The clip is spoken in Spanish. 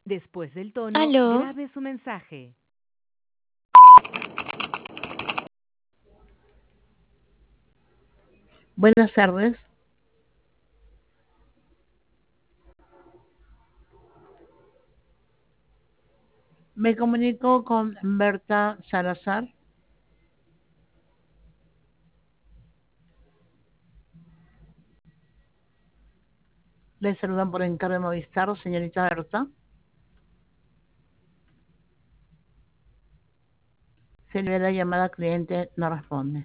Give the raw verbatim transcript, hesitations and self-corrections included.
Después del tono, Aló, grabe su mensaje. Buenas tardes. Me comunico con Berta Salazar. Le saludan por encargo de Movistar, señorita Berta. Se le ve la llamada cliente, no responde.